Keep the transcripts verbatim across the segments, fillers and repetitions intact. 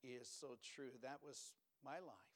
is so true. That was my life.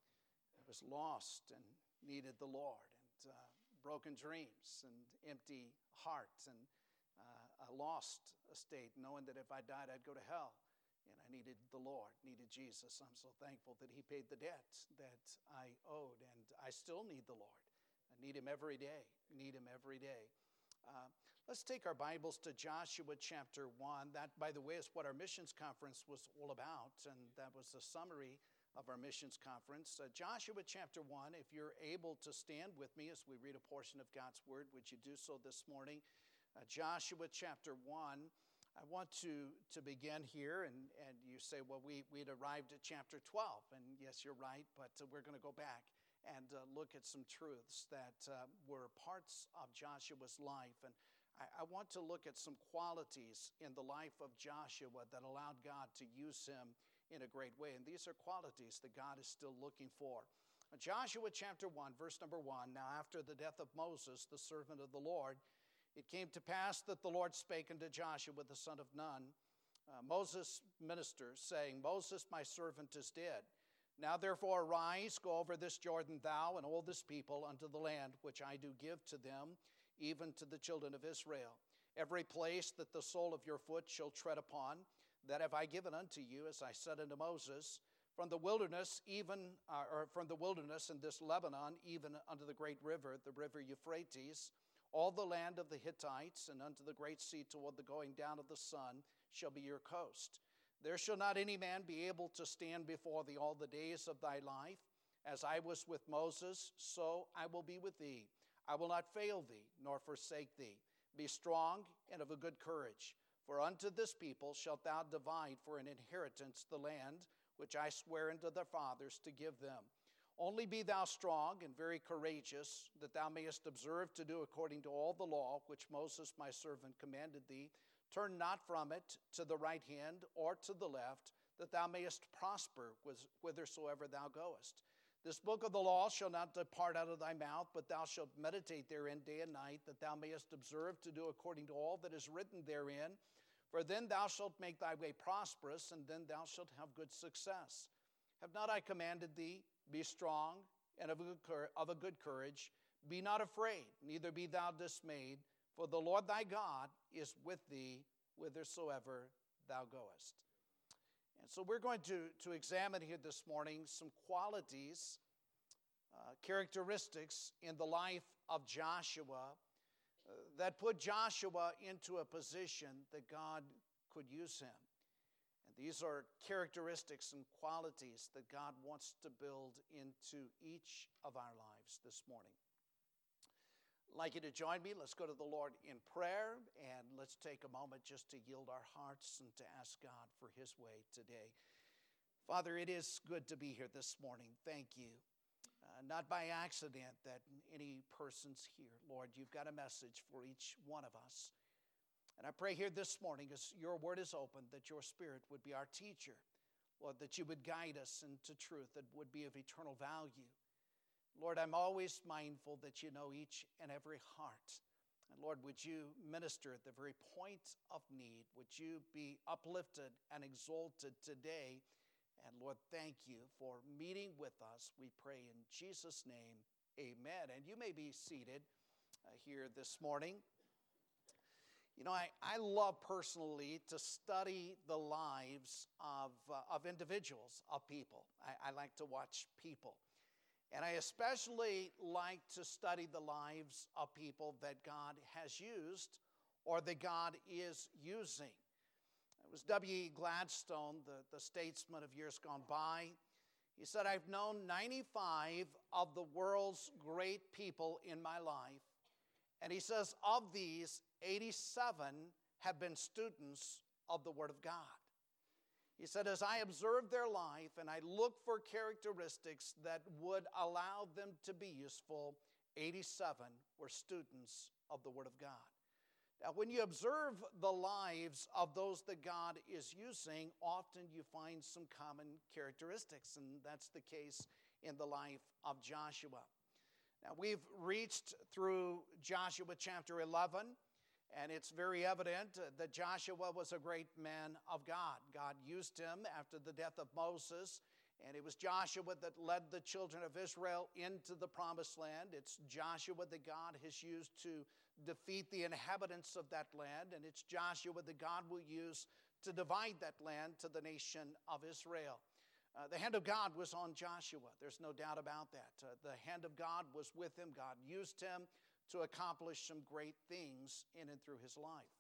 I was lost and needed the Lord, and uh, broken dreams and empty heart, and uh, a lost state, knowing that if I died, I'd go to hell. And I needed the Lord, needed Jesus. I'm so thankful that he paid the debt that I owed, and I still need the Lord. I need him every day, need him every day. Uh, let's take our Bibles to Joshua chapter one. That, by the way, is what our missions conference was all about, and that was the summary of our missions conference. Uh, Joshua chapter one, if you're able to stand with me as we read a portion of God's Word, would you do so this morning? Uh, Joshua chapter one. I want to, to begin here, and, and you say, well, we, we'd arrived at chapter twelve, and yes, you're right, but uh, we're going to go back and uh, look at some truths that uh, were parts of Joshua's life, and I, I want to look at some qualities in the life of Joshua that allowed God to use him in a great way, and these are qualities that God is still looking for. Uh, Joshua chapter one, verse number one, now after the death of Moses, the servant of the Lord, it came to pass that the Lord spake unto Joshua the son of Nun, uh, Moses' minister, saying, Moses, my servant, is dead. Now therefore arise, go over this Jordan, thou and all this people, unto the land which I do give to them, even to the children of Israel. Every place that the sole of your foot shall tread upon, that have I given unto you, as I said unto Moses, from the wilderness, even uh, or from the wilderness in this Lebanon, even unto the great river, the river Euphrates, all the land of the Hittites, and unto the great sea toward the going down of the sun, shall be your coast. There shall not any man be able to stand before thee all the days of thy life. As I was with Moses, so I will be with thee. I will not fail thee, nor forsake thee. Be strong and of a good courage. For unto this people shalt thou divide for an inheritance the land which I swear unto their fathers to give them. Only be thou strong and very courageous, that thou mayest observe to do according to all the law which Moses my servant commanded thee. Turn not from it to the right hand or to the left, that thou mayest prosper whithersoever thou goest. This book of the law shall not depart out of thy mouth, but thou shalt meditate therein day and night, that thou mayest observe to do according to all that is written therein. For then thou shalt make thy way prosperous, and then thou shalt have good success. Have not I commanded thee? Be strong and of a, good, of a good courage. Be not afraid, neither be thou dismayed, for the Lord thy God is with thee whithersoever thou goest. And so we're going to, to examine here this morning some qualities, uh, characteristics in the life of Joshua uh, that put Joshua into a position that God could use him. These are characteristics and qualities that God wants to build into each of our lives this morning. I'd like you to join me. Let's go to the Lord in prayer, and let's take a moment just to yield our hearts and to ask God for his way today. Father, it is good to be here this morning. Thank you. Uh, not by accident that any person's here. Lord, you've got a message for each one of us. And I pray here this morning, as your word is open, that your Spirit would be our teacher. Lord, that you would guide us into truth that would be of eternal value. Lord, I'm always mindful that you know each and every heart. And Lord, would you minister at the very point of need? Would you be uplifted and exalted today? And Lord, thank you for meeting with us. We pray in Jesus' name, amen. And you may be seated uh, here this morning. You know, I, I love personally to study the lives of, uh, of individuals, of people. I, I like to watch people. And I especially like to study the lives of people that God has used or that God is using. It was W E Gladstone, the, the statesman of years gone by. He said, I've known ninety-five of the world's great people in my life. And he says, of these, eighty-seven have been students of the Word of God. He said, as I observed their life and I looked for characteristics that would allow them to be useful, eighty-seven were students of the Word of God. Now, when you observe the lives of those that God is using, often you find some common characteristics, and that's the case in the life of Joshua. Now, we've reached through Joshua chapter eleven, And it's very evident that Joshua was a great man of God. God used him after the death of Moses, and it was Joshua that led the children of Israel into the promised land. It's Joshua that God has used to defeat the inhabitants of that land, and it's Joshua that God will use to divide that land to the nation of Israel. Uh, the hand of God was on Joshua. There's no doubt about that. Uh, the hand of God was with him. God used him to accomplish some great things in and through his life.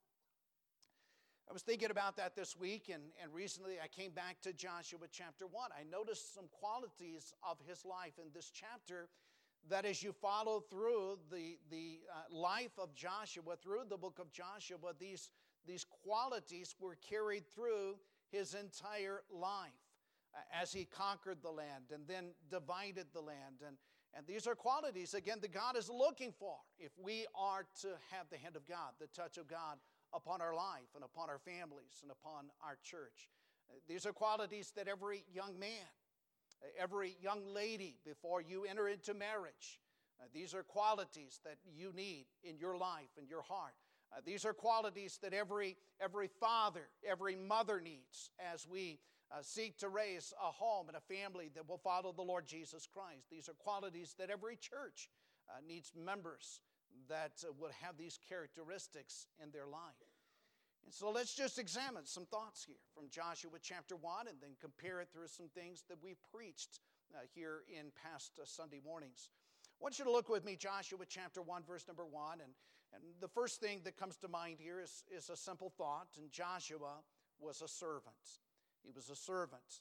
I was thinking about that this week, and, and recently I came back to Joshua chapter one. I noticed some qualities of his life in this chapter that as you follow through the, the uh, life of Joshua, through the book of Joshua, these, these qualities were carried through his entire life uh, as he conquered the land and then divided the land. And, and these are qualities, again, that God is looking for if we are to have the hand of God, the touch of God upon our life and upon our families and upon our church. Uh, these are qualities that every young man, every young lady, before you enter into marriage, uh, these are qualities that you need in your life and your heart. Uh, these are qualities that every, every father, every mother needs as we uh, seek to raise a home and a family that will follow the Lord Jesus Christ. These are qualities that every church uh, needs members that uh, would have these characteristics in their life. And so let's just examine some thoughts here from Joshua chapter one and then compare it through some things that we've preached uh, here in past uh, Sunday mornings. I want you to look with me, Joshua chapter one, verse number one. And, and the first thing that comes to mind here is, is a simple thought. And Joshua was a servant. He was a servant.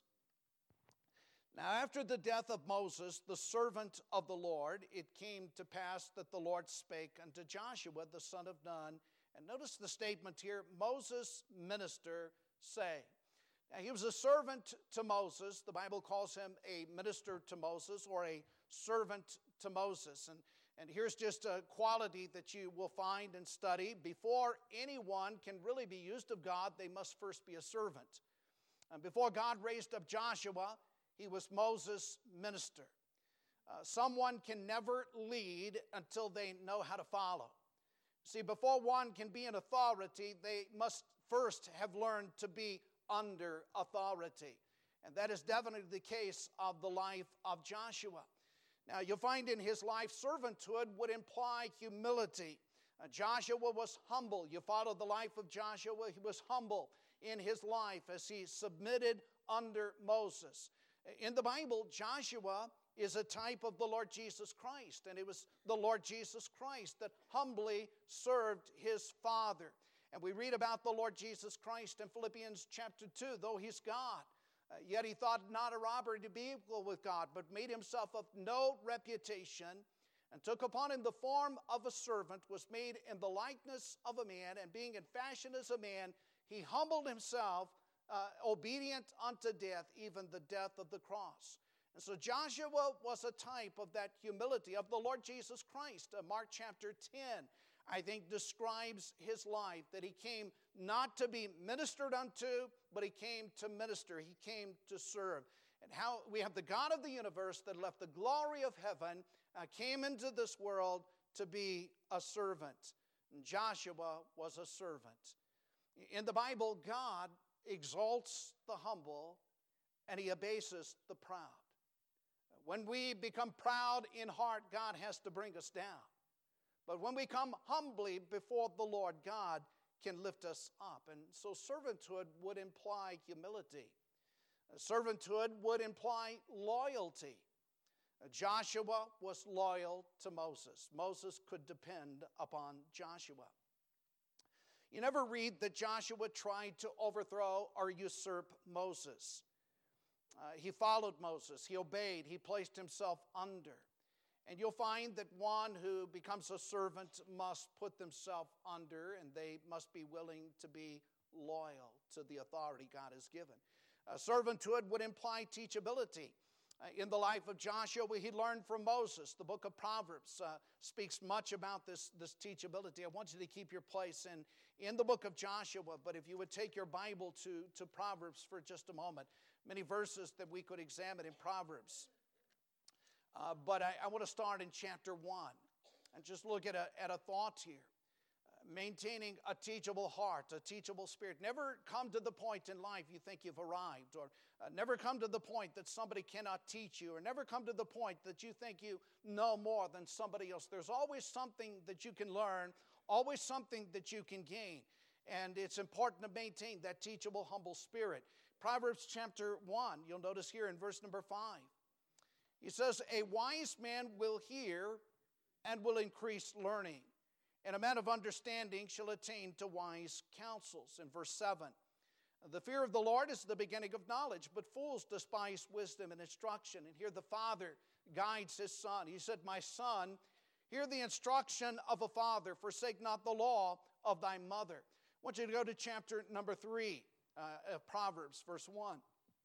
Now, after the death of Moses, the servant of the Lord, it came to pass that the Lord spake unto Joshua, the son of Nun. And notice the statement here, Moses' minister say. Now, he was a servant to Moses. The Bible calls him a minister to Moses or a servant to Moses. And, and here's just a quality that you will find and study. Before anyone can really be used of God, they must first be a servant. And before God raised up Joshua, he was Moses' minister. Uh, someone can never lead until they know how to follow. See, before one can be an authority, they must first have learned to be under authority. And that is definitely the case of the life of Joshua. Now, you'll find in his life, servanthood would imply humility. Uh, Joshua was humble. You follow the life of Joshua, he was humble in his life as he submitted under Moses. In the Bible, Joshua is a type of the Lord Jesus Christ, and it was the Lord Jesus Christ that humbly served his Father. And we read about the Lord Jesus Christ in Philippians chapter two, though he's God, uh, yet he thought not a robbery to be equal with God, but made himself of no reputation, and took upon him the form of a servant, was made in the likeness of a man, and being in fashion as a man, he humbled himself, uh, obedient unto death, even the death of the cross. And so Joshua was a type of that humility of the Lord Jesus Christ. Uh, Mark chapter ten, I think, describes his life, that he came not to be ministered unto, but he came to minister. He came to serve. And how we have the God of the universe that left the glory of heaven, uh, came into this world to be a servant. And Joshua was a servant. In the Bible, God exalts the humble and he abases the proud. When we become proud in heart, God has to bring us down. But when we come humbly before the Lord, God can lift us up. And so servanthood would imply humility. Servanthood would imply loyalty. Joshua was loyal to Moses. Moses could depend upon Joshua. You never read that Joshua tried to overthrow or usurp Moses. Uh, he followed Moses. He obeyed. He placed himself under. And you'll find that one who becomes a servant must put themselves under, and they must be willing to be loyal to the authority God has given. Uh, servanthood would imply teachability. Uh, in the life of Joshua, he learned from Moses. The book of Proverbs uh, speaks much about this, this teachability. I want you to keep your place in, in the book of Joshua, but if you would take your Bible to, to Proverbs for just a moment. Many verses that we could examine in Proverbs. Uh, but I, I want to start in chapter one and just look at a, at a thought here. Uh, maintaining a teachable heart, a teachable spirit. Never come to the point in life you think you've arrived, or uh, never come to the point that somebody cannot teach you, or never come to the point that you think you know more than somebody else. There's always something that you can learn, always something that you can gain. And it's important to maintain that teachable, humble spirit. Proverbs chapter one, you'll notice here in verse number five. He says, a wise man will hear and will increase learning, and a man of understanding shall attain to wise counsels. In verse seven, the fear of the Lord is the beginning of knowledge, but fools despise wisdom and instruction. And here the father guides his son. He said, my son, hear the instruction of a father, forsake not the law of thy mother. I want you to go to chapter number three uh, of Proverbs, verse one.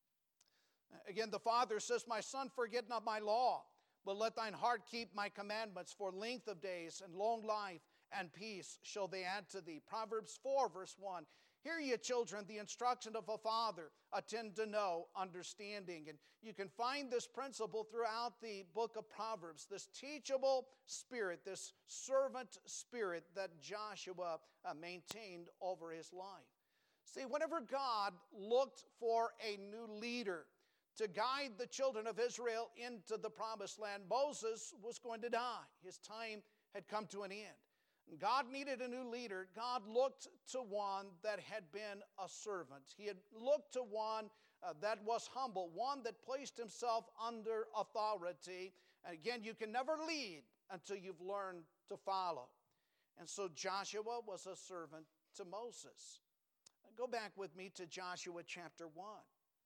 Again, the father says, my son, forget not my law, but let thine heart keep my commandments, for length of days and long life and peace shall they add to thee. Proverbs four, verse one. Hear ye, children, the instruction of a father, attend to know understanding. And you can find this principle throughout the book of Proverbs, this teachable spirit, this servant spirit that Joshua uh, maintained over his life. See, whenever God looked for a new leader to guide the children of Israel into the promised land, Moses was going to die. His time had come to an end. God needed a new leader. God looked to one that had been a servant. He had looked to one uh, that was humble, one that placed himself under authority. And again, you can never lead until you've learned to follow. And so Joshua was a servant to Moses. Go back with me to Joshua chapter one.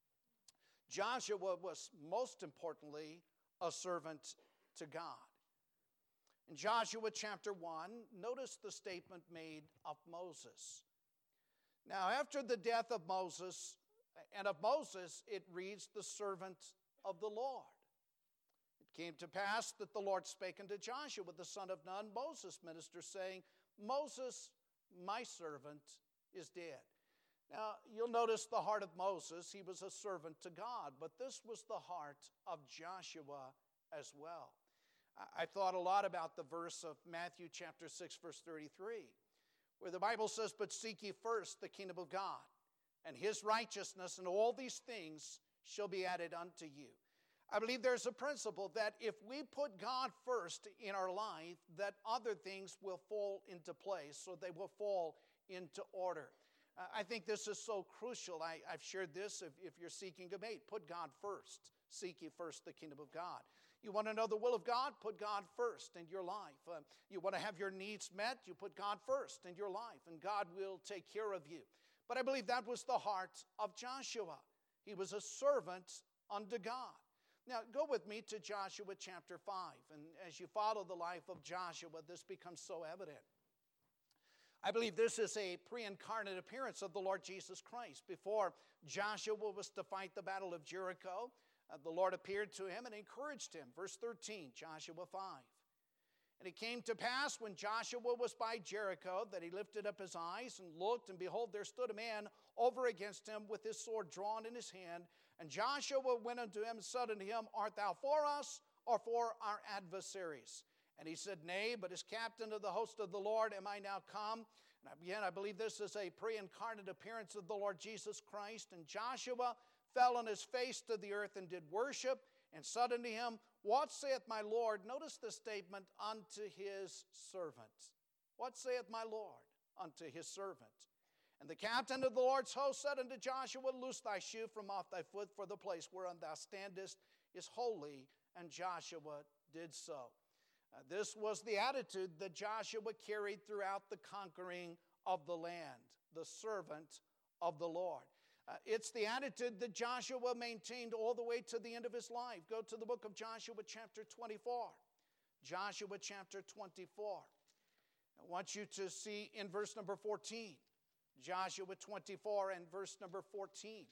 Joshua was most importantly a servant to God. In Joshua chapter one, notice the statement made of Moses. Now, after the death of Moses, and of Moses, it reads, the servant of the Lord. It came to pass that the Lord spake unto Joshua, the son of Nun, Moses' minister, saying, Moses, my servant, is dead. Now, you'll notice the heart of Moses, he was a servant to God, but this was the heart of Joshua as well. I thought a lot about the verse of Matthew chapter six, verse thirty-three, where the Bible says, but seek ye first the kingdom of God, and his righteousness, and all these things shall be added unto you. I believe there's a principle that if we put God first in our life, that other things will fall into place, so they will fall into order. Uh, I think this is so crucial. I, I've shared this. If, if you're seeking a mate, put God first. Seek ye first the kingdom of God. You want to know the will of God? Put God first in your life. Uh, you want to have your needs met? You put God first in your life, and God will take care of you. But I believe that was the heart of Joshua. He was a servant unto God. Now, go with me to Joshua chapter five. And as you follow the life of Joshua, this becomes so evident. I believe this is a pre-incarnate appearance of the Lord Jesus Christ. Before Joshua was to fight the battle of Jericho, uh, the Lord appeared to him and encouraged him. Verse thirteen, Joshua five. And it came to pass when Joshua was by Jericho that he lifted up his eyes and looked, and behold, there stood a man over against him with his sword drawn in his hand. And Joshua went unto him and said unto him, art thou for us or for our adversaries? And he said, nay, but as captain of the host of the Lord am I now come. And again, I believe this is a pre-incarnate appearance of the Lord Jesus Christ. And Joshua fell on his face to the earth and did worship, and said unto him, what saith my Lord? Notice the statement, unto his servant. What saith my Lord? Unto his servant. And the captain of the Lord's host said unto Joshua, loose thy shoe from off thy foot, for the place whereon thou standest is holy. And Joshua did so. Uh, this was the attitude that Joshua carried throughout the conquering of the land, the servant of the Lord. Uh, it's the attitude that Joshua maintained all the way to the end of his life. Go to the book of Joshua chapter twenty-four. Joshua chapter twenty-four. I want you to see in verse number fourteen. Joshua twenty-four and verse number fourteen.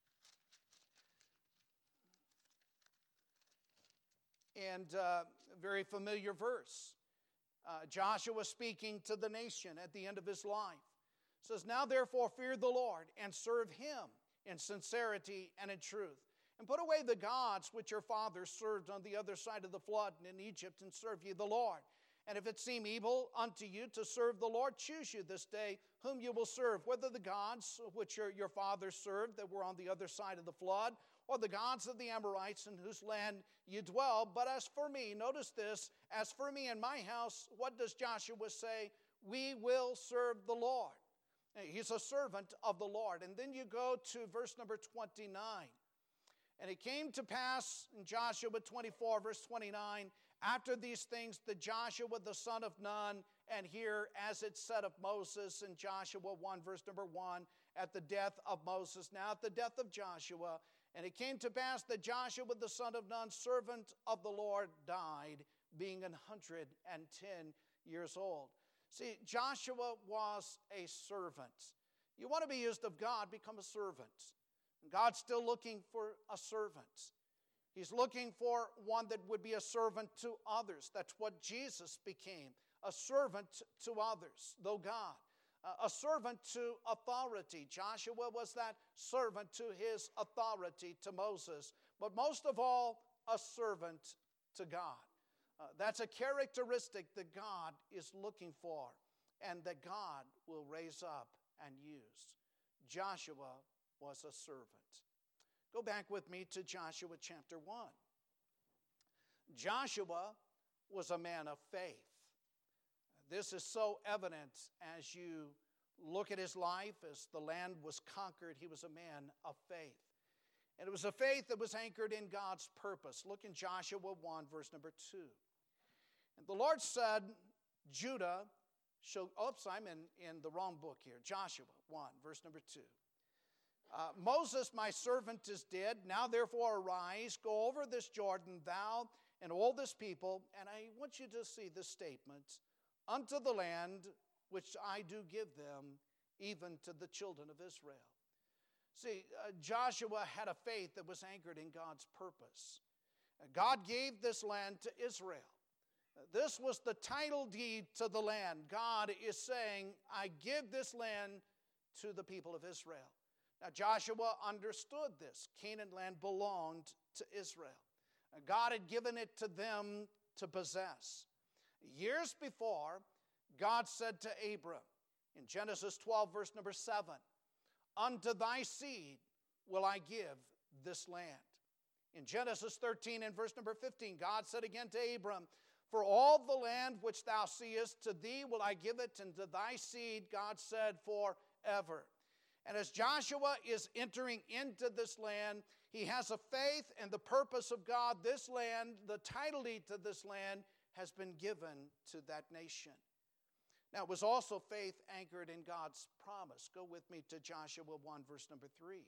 And uh, a very familiar verse. Uh, Joshua speaking to the nation at the end of his life. Says, now therefore fear the Lord and serve him in sincerity and in truth. And put away the gods which your fathers served on the other side of the flood and in Egypt, and serve ye the Lord. And if it seem evil unto you to serve the Lord, choose you this day whom you will serve, whether the gods which your, your fathers served that were on the other side of the flood, or the gods of the Amorites in whose land you dwell. But as for me," notice this, "as for me and my house," what does Joshua say? "We will serve the Lord." He's a servant of the Lord. And then you go to verse number twenty-nine. "And it came to pass in Joshua twenty-four, verse twenty-nine, after these things that Joshua the son of Nun," and here as it said of Moses in Joshua one, verse number one, at the death of Moses, now at the death of Joshua, "and it came to pass that Joshua the son of Nun, servant of the Lord, died, being an hundred and ten years old." See, Joshua was a servant. You want to be used of God, become a servant. God's still looking for a servant. He's looking for one that would be a servant to others. That's what Jesus became, a servant to others, though God. A servant to authority. Joshua was that servant to his authority, to Moses. But most of all, a servant to God. Uh, that's a characteristic that God is looking for and that God will raise up and use. Joshua was a servant. Go back with me to Joshua chapter one. Joshua was a man of faith. This is so evident as you look at his life. As the land was conquered, he was a man of faith. And it was a faith that was anchored in God's purpose. Look in Joshua one, verse number two. "And the Lord said, Judah shall," oops, I'm in, in the wrong book here. Joshua one, verse number two. Uh, "Moses, my servant, is dead. Now therefore arise, go over this Jordan, thou and all this people." And I want you to see this statement. "Unto the land which I do give them, even to the children of Israel." See, uh, Joshua had a faith that was anchored in God's purpose. Uh, God gave this land to Israel. Uh, this was the title deed to the land. God is saying, "I give this land to the people of Israel." Now, Joshua understood this. Canaan land belonged to Israel. Uh, God had given it to them to possess. Years before, God said to Abram in Genesis twelve, verse number seven, "Unto thy seed will I give this land." In Genesis thirteen and verse number fifteen, God said again to Abram, "For all the land which thou seest, to thee will I give it, and to thy seed," God said, "forever." And as Joshua is entering into this land, he has a faith and the purpose of God. This land, the title deed to this land, has been given to that nation. Now, it was also faith anchored in God's promise. Go with me to Joshua one, verse number three.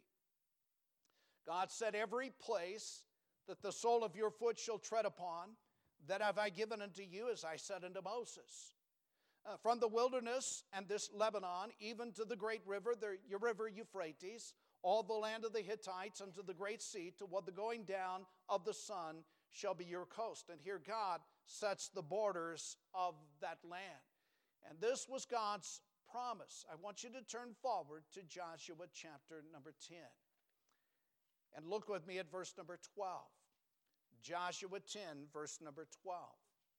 God said, "Every place that the sole of your foot shall tread upon, that have I given unto you, as I said unto Moses. Uh, from the wilderness and this Lebanon, even to the great river, the your river Euphrates, all the land of the Hittites unto the great sea, toward the going down of the sun shall be your coast." And here God sets the borders of that land. And this was God's promise. I want you to turn forward to Joshua chapter number ten. And look with me at verse number twelve. Joshua ten, verse number twelve.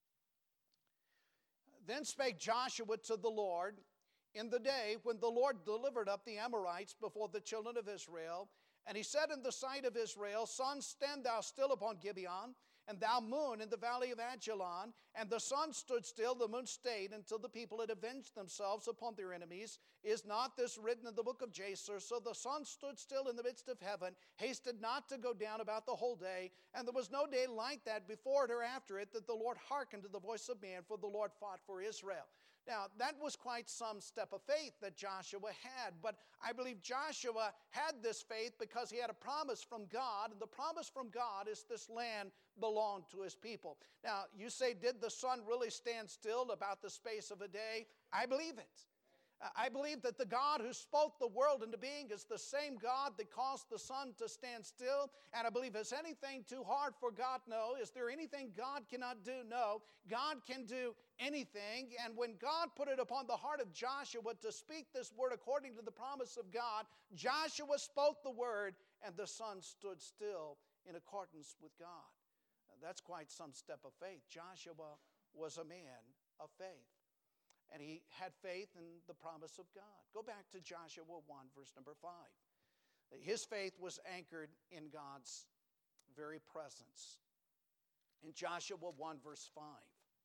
"Then spake Joshua to the Lord in the day when the Lord delivered up the Amorites before the children of Israel. And he said in the sight of Israel, Sun, stand thou still upon Gibeon, and thou moon in the valley of Ajalon. And the sun stood still, the moon stayed, until the people had avenged themselves upon their enemies. Is not this written in the book of Jasher? So the sun stood still in the midst of heaven, hasted not to go down about the whole day. And there was no day like that before it or after it, that the Lord hearkened to the voice of man, for the Lord fought for Israel." Now, that was quite some step of faith that Joshua had. But I believe Joshua had this faith because he had a promise from God. And the promise from God is this land belonged to his people. Now, you say, did the sun really stand still about the space of a day? I believe it. I believe that the God who spoke the world into being is the same God that caused the sun to stand still. And I believe, is anything too hard for God? No. Is there anything God cannot do? No. God can do anything. And when God put it upon the heart of Joshua to speak this word according to the promise of God, Joshua spoke the word and the sun stood still in accordance with God. Now, that's quite some step of faith. Joshua was a man of faith. And he had faith in the promise of God. Go back to Joshua one, verse number five. His faith was anchored in God's very presence. In Joshua one, verse five,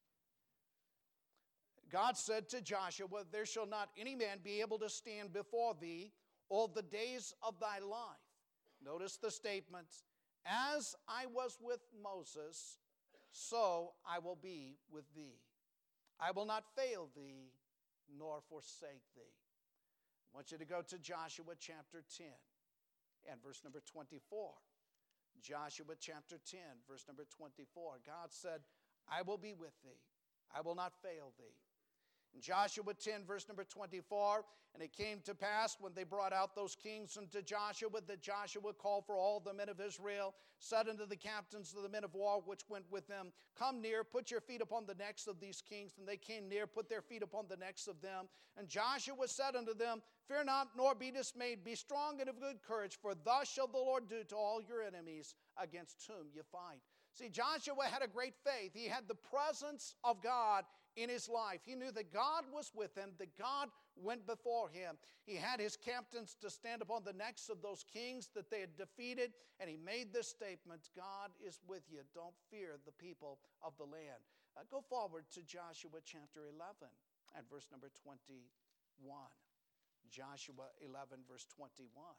God said to Joshua, there shall not any man be able to stand before thee all the days of thy life. Notice the statement, as I was with Moses, so I will be with thee. I will not fail thee, nor forsake thee. I want you to go to Joshua chapter ten and verse number twenty-four. Joshua chapter ten, verse number twenty-four. God said, I will be with thee. I will not fail thee. In Joshua ten, verse number twenty-four, and it came to pass when they brought out those kings unto Joshua, that Joshua called for all the men of Israel, said unto the captains of the men of war which went with them, come near, put your feet upon the necks of these kings. And they came near, put their feet upon the necks of them. And Joshua said unto them, fear not, nor be dismayed, be strong and of good courage, for thus shall the Lord do to all your enemies against whom you fight. See, Joshua had a great faith. He had the presence of God in his life. He knew that God was with him, that God went before him. He had his captains to stand upon the necks of those kings that they had defeated, and he made this statement, God is with you. Don't fear the people of the land. Uh, go forward to Joshua chapter eleven and verse number twenty-one. Joshua eleven, verse twenty-one.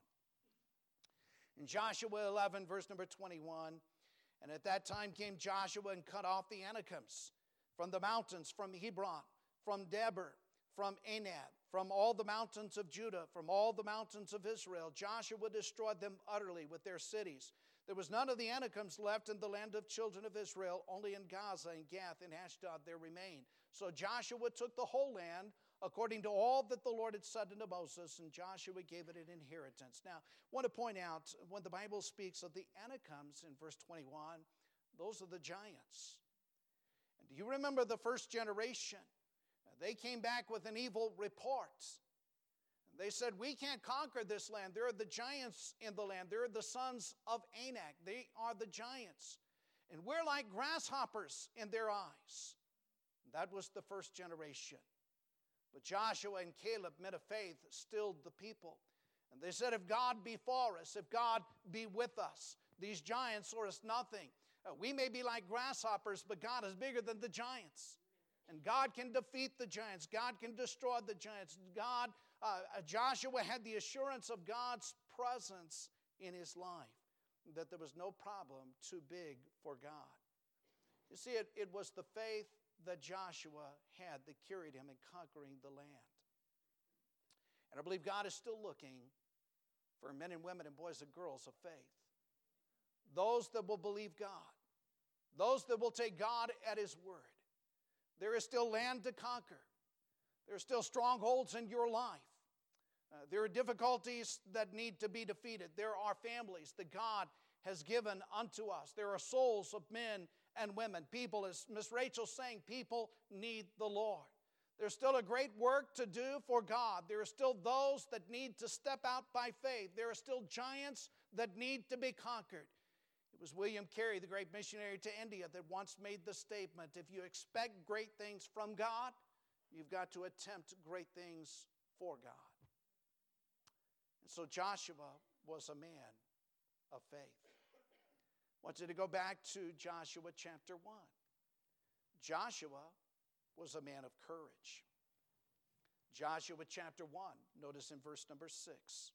In Joshua eleven, verse number twenty-one, and at that time came Joshua and cut off the Anakims from the mountains, from Hebron, from Debir, from Anab, from all the mountains of Judah, from all the mountains of Israel. Joshua destroyed them utterly with their cities. There was none of the Anakims left in the land of children of Israel, only in Gaza and Gath and Ashdod there remained. So Joshua took the whole land according to all that the Lord had said unto Moses, and Joshua gave it an inheritance. Now, I want to point out, when the Bible speaks of the Anakims in verse twenty-one, those are the giants. And do you remember the first generation? They came back with an evil report. They said, we can't conquer this land. There are the giants in the land. There are the sons of Anak. They are the giants. And we're like grasshoppers in their eyes. That was the first generation. But Joshua and Caleb, men of faith, stilled the people. And they said, if God be for us, if God be with us, these giants are as nothing. Uh, we may be like grasshoppers, but God is bigger than the giants. And God can defeat the giants. God can destroy the giants. God, uh, Joshua had the assurance of God's presence in his life, that there was no problem too big for God. You see, it, it was the faith that Joshua had that carried him in conquering the land. And I believe God is still looking for men and women and boys and girls of faith. Those that will believe God. Those that will take God at his word. There is still land to conquer. There are still strongholds in your life. Uh, there are difficulties that need to be defeated. There are families that God has given unto us. There are souls of men and women. People, as Miss Rachel's saying, people need the Lord. There's still a great work to do for God. There are still those that need to step out by faith. There are still giants that need to be conquered. It was William Carey, the great missionary to India, that once made the statement, if you expect great things from God, you've got to attempt great things for God. And so Joshua was a man of faith. I want you to go back to Joshua chapter one. Joshua was a man of courage. Joshua chapter one, notice in verse number six.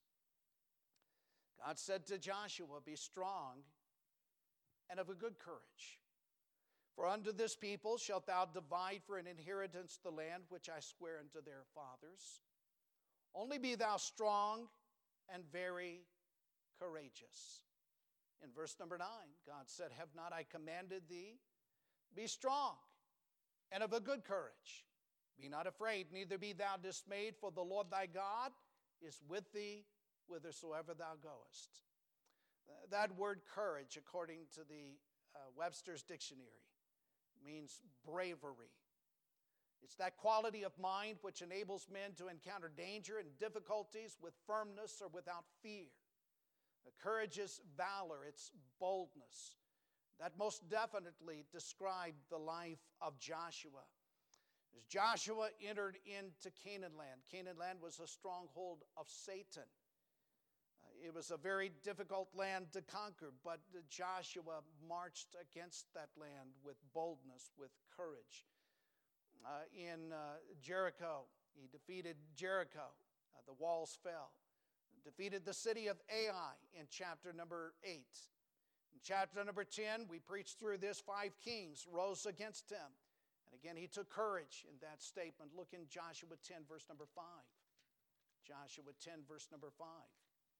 God said to Joshua, be strong and of a good courage. For unto this people shalt thou divide for an inheritance the land which I swear unto their fathers. Only be thou strong and very courageous. In verse number nine, God said, have not I commanded thee? Be strong and of a good courage. Be not afraid, neither be thou dismayed, for the Lord thy God is with thee whithersoever thou goest. That word courage, according to the uh, Webster's Dictionary, means bravery. It's that quality of mind which enables men to encounter danger and difficulties with firmness or without fear. Uh, courage is valor, it's boldness. That most definitely described the life of Joshua. As Joshua entered into Canaan land, Canaan land was a stronghold of Satan. Uh, it was a very difficult land to conquer, but Joshua marched against that land with boldness, with courage. Uh, in uh, Jericho, he defeated Jericho. Uh, the walls fell. Defeated the city of Ai in chapter number eight. In chapter number ten, we preached through this, five kings rose against him. And again, he took courage in that statement. Look in Joshua ten, verse number five. Joshua ten, verse number five.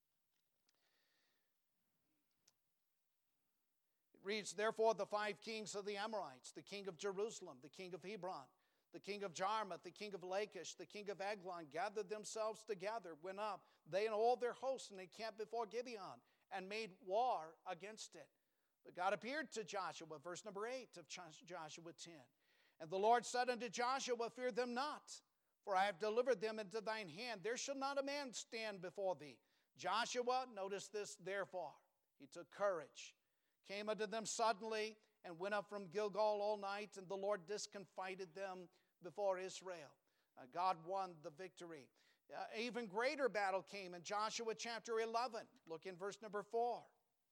It reads, "Therefore the five kings of the Amorites, the king of Jerusalem, the king of Hebron, the king of Jarmuth, the king of Lachish, the king of Eglon, gathered themselves together, went up, they and all their hosts, and encamped before Gibeon, and made war against it. But God appeared to Joshua," verse number eight of Joshua ten. "And the Lord said unto Joshua, Fear them not, for I have delivered them into thine hand. There shall not a man stand before thee." Joshua, notice this, therefore, he took courage, came unto them suddenly, and went up from Gilgal all night, and the Lord discomfited them before Israel. Uh, God won the victory. Uh, even greater battle came in Joshua chapter eleven. Look in verse number four.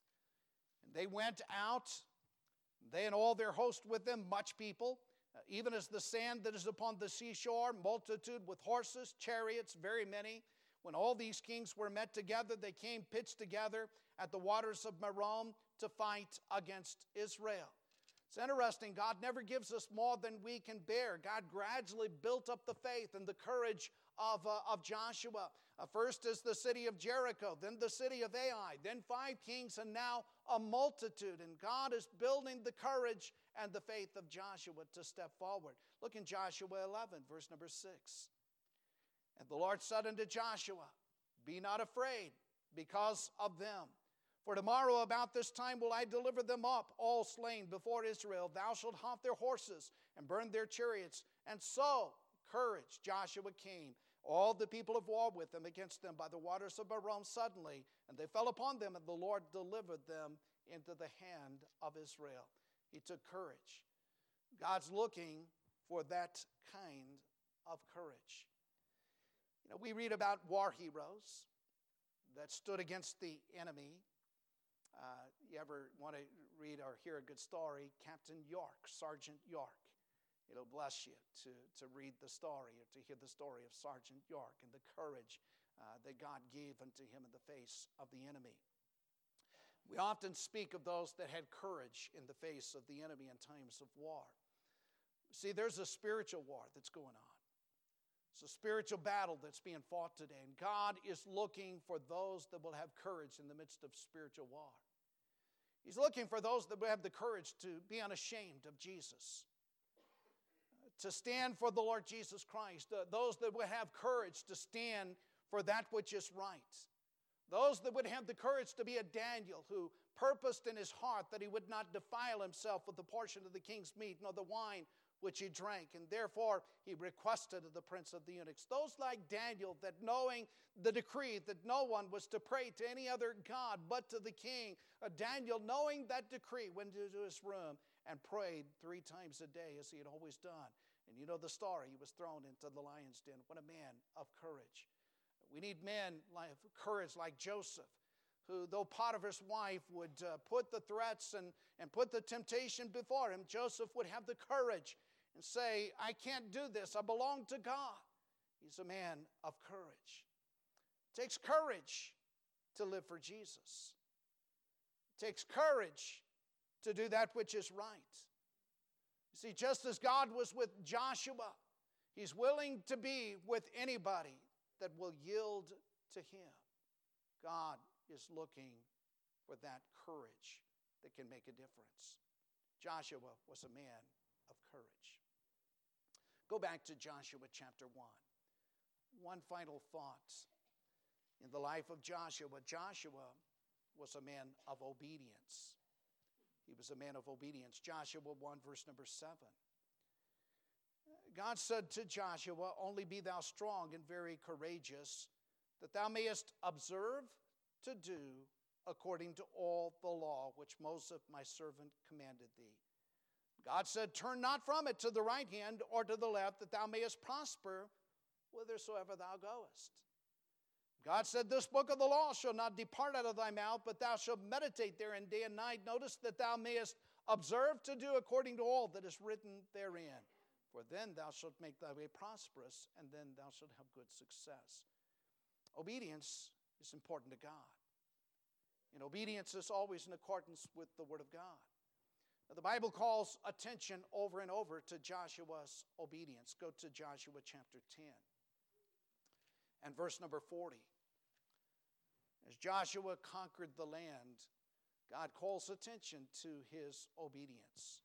"And they went out, they and all their host with them, much people, uh, even as the sand that is upon the seashore, multitude with horses, chariots, very many. When all these kings were met together, they came pitched together at the waters of Merom to fight against Israel." It's interesting, God never gives us more than we can bear. God gradually built up the faith and the courage of, uh, of Joshua. Uh, first is the city of Jericho, then the city of Ai, then five kings, and now a multitude. And God is building the courage and the faith of Joshua to step forward. Look in Joshua eleven, verse number six. "And the Lord said unto Joshua, Be not afraid because of them. For tomorrow about this time will I deliver them up, all slain before Israel. Thou shalt haunt their horses and burn their chariots." And so, courage, Joshua came, all the people of war with them against them by the waters of Merom suddenly. And they fell upon them, and the Lord delivered them into the hand of Israel. He took courage. God's looking for that kind of courage. You know, we read about war heroes that stood against the enemy. Uh, you ever want to read or hear a good story? Captain York, Sergeant York. It'll bless you to, to read the story or to hear the story of Sergeant York and the courage uh, that God gave unto him in the face of the enemy. We often speak of those that had courage in the face of the enemy in times of war. See, there's a spiritual war that's going on. It's a spiritual battle that's being fought today, and God is looking for those that will have courage in the midst of spiritual war. He's looking for those that will have the courage to be unashamed of Jesus, to stand for the Lord Jesus Christ, uh, those that will have courage to stand for that which is right, those that would have the courage to be a Daniel who purposed in his heart that he would not defile himself with the portion of the king's meat, nor the wine which he drank, and therefore he requested of the prince of the eunuchs. Those like Daniel, that knowing the decree that no one was to pray to any other god but to the king, uh, Daniel, knowing that decree, went into his room and prayed three times a day as he had always done. And you know the story, he was thrown into the lion's den. What a man of courage. We need men of courage like Joseph, who, though Potiphar's wife would uh, put the threats and, and put the temptation before him, Joseph would have the courage and say, I can't do this, I belong to God. He's a man of courage. It takes courage to live for Jesus. It takes courage to do that which is right. You see, just as God was with Joshua, he's willing to be with anybody that will yield to him. God is looking for that courage that can make a difference. Joshua was a man of courage. Go back to Joshua chapter one. One final thought. In the life of Joshua, Joshua was a man of obedience. He was a man of obedience. Joshua one, verse number seven. God said to Joshua, Only be thou strong and very courageous, that thou mayest observe to do according to all the law which Moses my servant commanded thee. God said, turn not from it to the right hand or to the left, that thou mayest prosper whithersoever thou goest. God said, this book of the law shall not depart out of thy mouth, but thou shalt meditate therein day and night. Notice that thou mayest observe to do according to all that is written therein. For then thou shalt make thy way prosperous, and then thou shalt have good success. Obedience is important to God. And obedience is always in accordance with the Word of God. Now, the Bible calls attention over and over to Joshua's obedience. Go to Joshua chapter ten and verse number forty. As Joshua conquered the land, God calls attention to his obedience.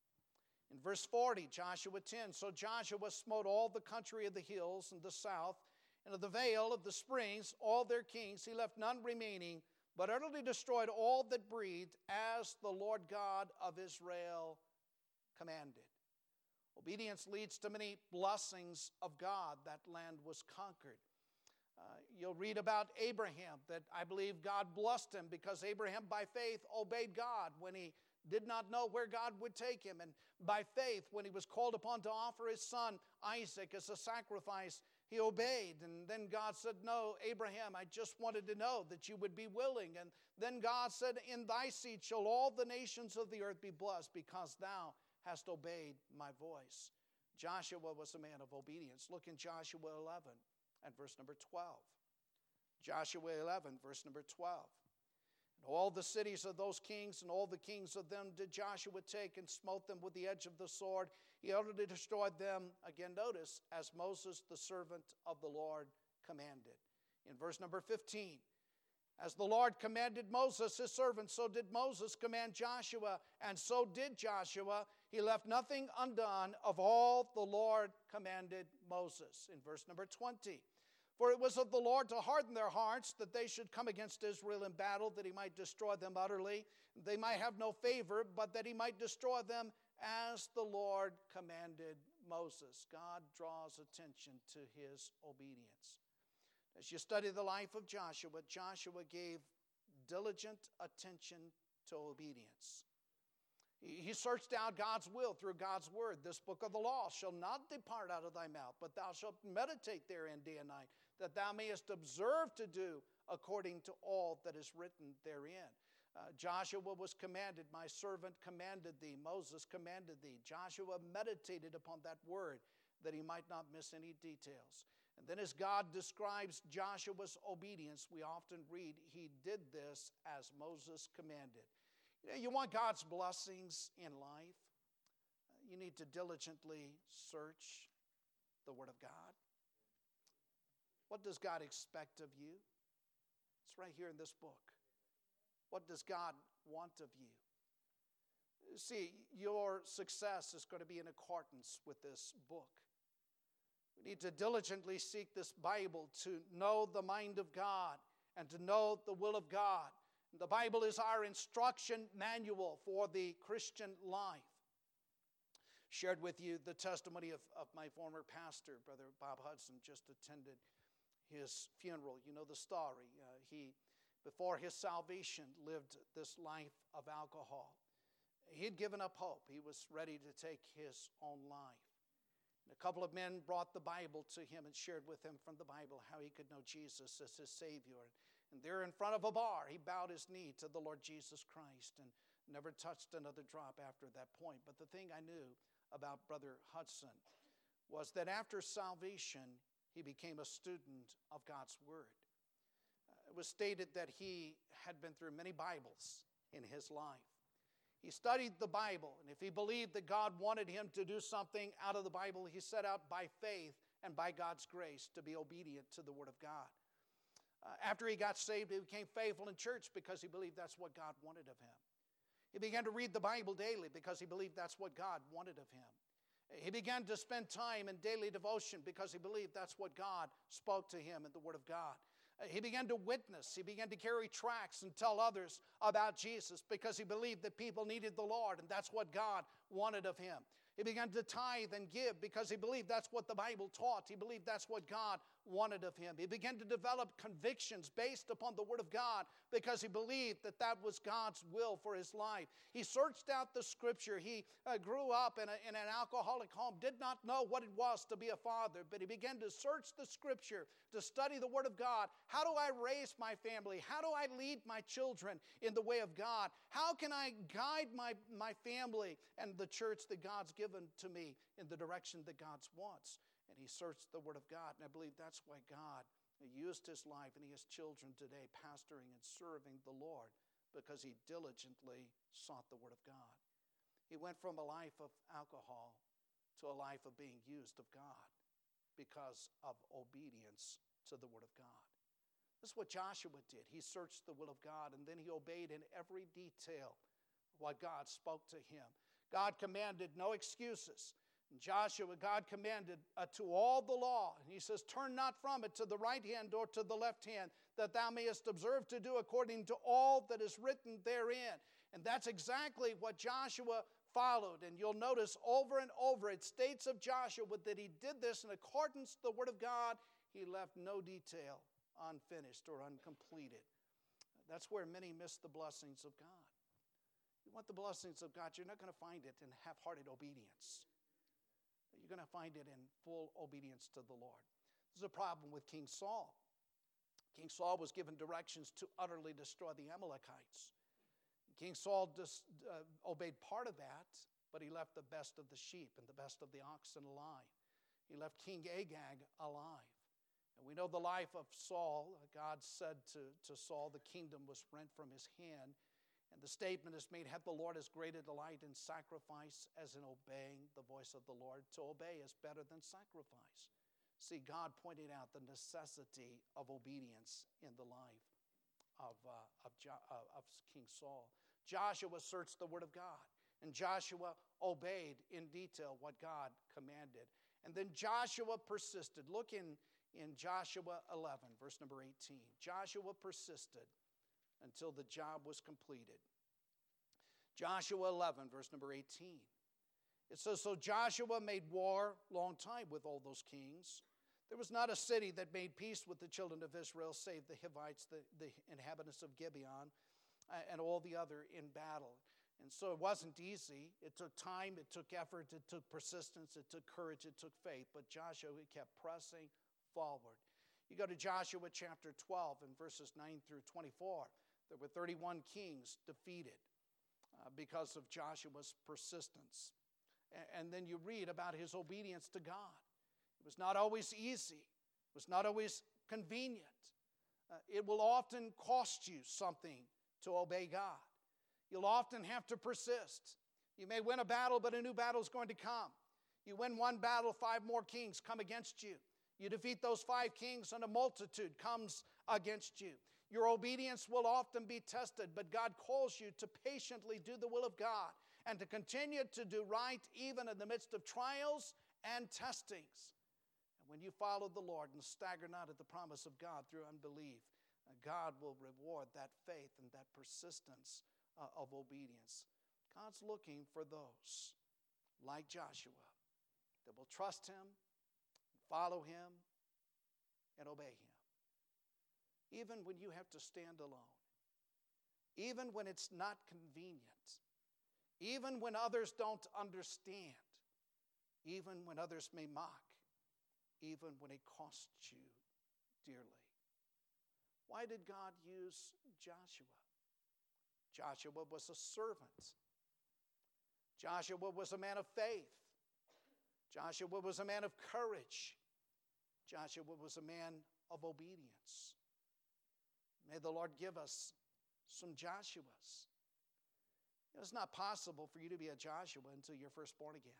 In verse forty, Joshua ten, so Joshua smote all the country of the hills and the south, and of the vale of the springs, all their kings. He left none remaining, but utterly destroyed all that breathed, as the Lord God of Israel commanded. Obedience leads to many blessings of God. That land was conquered. Uh, you'll read about Abraham, that I believe God blessed him because Abraham by faith obeyed God when he did not know where God would take him. And by faith, when he was called upon to offer his son Isaac as a sacrifice, he obeyed. And then God said, no, Abraham, I just wanted to know that you would be willing. And then God said, in thy seed shall all the nations of the earth be blessed, because thou hast obeyed my voice. Joshua was a man of obedience. Look in Joshua eleven and verse number twelve. Joshua eleven, verse number twelve. And all the cities of those kings and all the kings of them did Joshua take, and smote them with the edge of the sword. He utterly destroyed them, again notice, as Moses the servant of the Lord commanded. In verse number fifteen, as the Lord commanded Moses his servant, so did Moses command Joshua, and so did Joshua. He left nothing undone of all the Lord commanded Moses. In verse number twenty, for it was of the Lord to harden their hearts, that they should come against Israel in battle, that he might destroy them utterly. They might have no favor, but that he might destroy them as the Lord commanded Moses. God draws attention to his obedience. As you study the life of Joshua, Joshua gave diligent attention to obedience. He searched out God's will through God's word. This book of the law shall not depart out of thy mouth, but thou shalt meditate therein day and night, that thou mayest observe to do according to all that is written therein. Uh, Joshua was commanded, my servant commanded thee. Moses commanded thee. Joshua meditated upon that word, that he might not miss any details. And then as God describes Joshua's obedience, we often read, he did this as Moses commanded. You know, you want God's blessings in life, you need to diligently search the Word of God. What does God expect of you? It's right here in this book. What does God want of you? See, your success is going to be in accordance with this book. We need to diligently seek this Bible to know the mind of God and to know the will of God. The Bible is our instruction manual for the Christian life. Shared with you the testimony of, of my former pastor, Brother Bob Hudson, just attended his funeral. You know the story. Uh, he, before his salvation, lived this life of alcohol. He had given up hope. He was ready to take his own life. And a couple of men brought the Bible to him and shared with him from the Bible how he could know Jesus as his Savior. And there in front of a bar, he bowed his knee to the Lord Jesus Christ and never touched another drop after that point. But the thing I knew about Brother Hudson was that after salvation, he became a student of God's Word. Uh, it was stated that he had been through many Bibles in his life. He studied the Bible, and if he believed that God wanted him to do something out of the Bible, he set out by faith and by God's grace to be obedient to the Word of God. Uh, after he got saved, he became faithful in church because he believed that's what God wanted of him. He began to read the Bible daily because he believed that's what God wanted of him. He began to spend time in daily devotion because he believed that's what God spoke to him in the Word of God. Uh, he began to witness. He began to carry tracts and tell others about Jesus because he believed that people needed the Lord, and that's what God wanted of him. He began to tithe and give because he believed that's what the Bible taught. He believed that's what God wanted of him. He began to develop convictions based upon the Word of God because he believed that that was God's will for his life. He searched out the Scripture. He uh, grew up in, a, in an alcoholic home, did not know what it was to be a father, but he began to search the Scripture, to study the Word of God. How do I raise my family? How do I lead my children in the way of God? How can I guide my, my family and the church that God's given to me in the direction that God wants? And he searched the Word of God, and I believe that's why God used his life and he has children today pastoring and serving the Lord, because he diligently sought the Word of God. He went from a life of alcohol to a life of being used of God because of obedience to the Word of God. This is what Joshua did. He searched the will of God, and then he obeyed in every detail what God spoke to him. God commanded no excuses. And Joshua, God commanded uh, to all the law. And he says, turn not from it to the right hand or to the left hand, that thou mayest observe to do according to all that is written therein. And that's exactly what Joshua followed. And you'll notice over and over it states of Joshua that he did this in accordance to the Word of God. He left no detail unfinished or uncompleted. That's where many miss the blessings of God. You want the blessings of God, you're not going to find it in half-hearted obedience. You're going to find it in full obedience to the Lord. There's a problem with King Saul. King Saul was given directions to utterly destroy the Amalekites. King Saul just, uh, obeyed part of that, but he left the best of the sheep and the best of the oxen alive. He left King Agag alive. And we know the life of Saul. God said to, to Saul, the kingdom was rent from his hand. And the statement is made, have the Lord as great a delight in sacrifice as in obeying the voice of the Lord. To obey is better than sacrifice. See, God pointed out the necessity of obedience in the life of, uh, of, jo- uh, of King Saul. Joshua searched the Word of God, and Joshua obeyed in detail what God commanded. And then Joshua persisted. Look in, in Joshua eleven, verse number eighteen. Joshua persisted until the job was completed. Joshua eleven, verse number eighteen. It says, so Joshua made war long time with all those kings. There was not a city that made peace with the children of Israel, save the Hivites, the, the inhabitants of Gibeon, uh, and all the other in battle. And so it wasn't easy. It took time, it took effort, it took persistence, it took courage, it took faith. But Joshua, he kept pressing forward. You go to Joshua chapter twelve and verses nine through twenty-four. There were thirty-one kings defeated uh, because of Joshua's persistence. A- and then you read about his obedience to God. It was not always easy. It was not always convenient. Uh, it will often cost you something to obey God. You'll often have to persist. You may win a battle, but a new battle is going to come. You win one battle, five more kings come against you. You defeat those five kings, and a multitude comes against you. Your obedience will often be tested, but God calls you to patiently do the will of God and to continue to do right even in the midst of trials and testings. And when you follow the Lord and stagger not at the promise of God through unbelief, God will reward that faith and that persistence uh, of obedience. God's looking for those like Joshua that will trust him, follow him, and obey him. Even when you have to stand alone, even when it's not convenient, even when others don't understand, even when others may mock, even when it costs you dearly. Why did God use Joshua? Joshua was a servant. Joshua was a man of faith. Joshua was a man of courage. Joshua was a man of obedience. May the Lord give us some Joshuas. It's not possible for you to be a Joshua until you're first born again.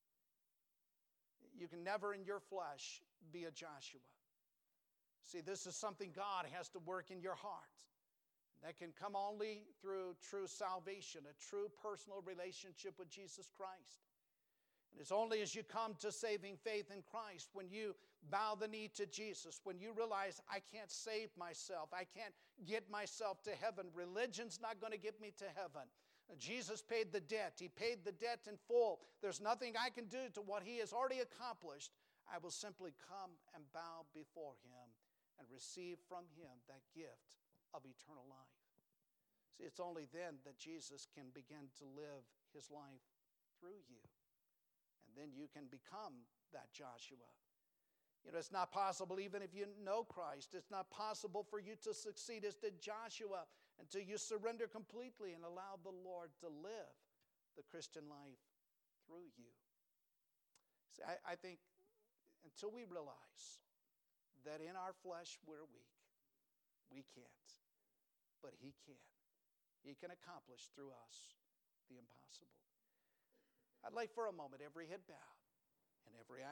You can never in your flesh be a Joshua. See, this is something God has to work in your heart. That can come only through true salvation, a true personal relationship with Jesus Christ. And it's only as you come to saving faith in Christ, when you bow the knee to Jesus, when you realize, I can't save myself, I can't get myself to heaven, religion's not going to get me to heaven. Jesus paid the debt. He paid the debt in full. There's nothing I can do to what he has already accomplished. I will simply come and bow before him and receive from him that gift of eternal life. See, it's only then that Jesus can begin to live his life through you. And then you can become that Joshua. You know, it's not possible even if you know Christ. It's not possible for you to succeed as did Joshua until you surrender completely and allow the Lord to live the Christian life through you. See, I, I think until we realize that in our flesh we're weak, we can't, but he can. He can accomplish through us the impossible. I'd like for a moment every head bowed and every eye